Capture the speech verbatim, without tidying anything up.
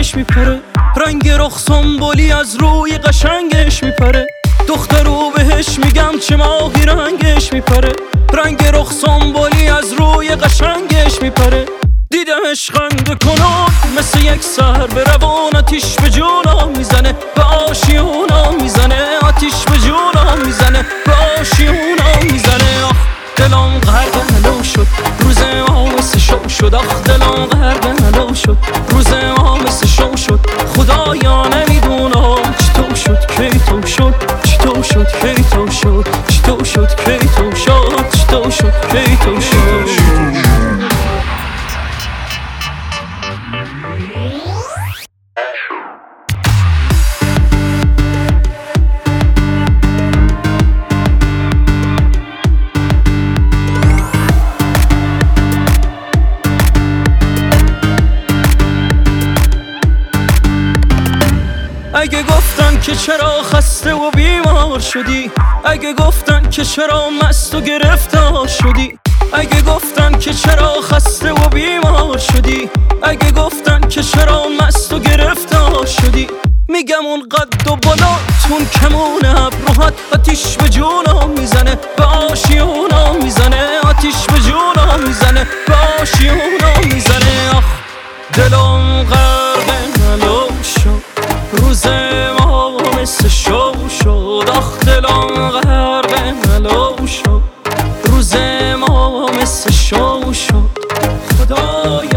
قشنگش میپره، رنگ رخ سنبولی از روی قشنگش میپره. دخترو بهش میگم چه ماهی رنگش میپره، رنگ رخ سنبولی از روی قشنگش میپره. دیدمش خنده کنم مثل یک سر به روان، آتیش به جونم میزنه، به آشیونم میزنه، آتیش به جونم میزنه، به آشیونم میزنه. آخ دلم غرق هلو شد، روز ما مثل شو شد. آخ دلم غرق هلو شد، روز ما مثل شو شد. خدایا نمیدونم چطور شد کی تو شد، چطور شد کی تو شد، چطور شد کی تو شد، چطور شد کی تو شد. اگه گفتن که چرا خسته و بیمار شدی، اگه گفتن که چرا مست و گرفتار شدی، اگه گفتن که چرا خسته و بیمار شدی، اگه گفتن که چرا مست و گرفتار شدی، میگم اون قد و بالاتون کمون ابروهات آتیش به جونم میزنه، به آشیونم میزنه، آتیش به جونم میزنه، به آشیونم میزنه. آخ دلم غرق هلو شد، روز ما مثل شو شد. آخ دلم غرق هلو شد، روز ما مثل شو شد. خدایا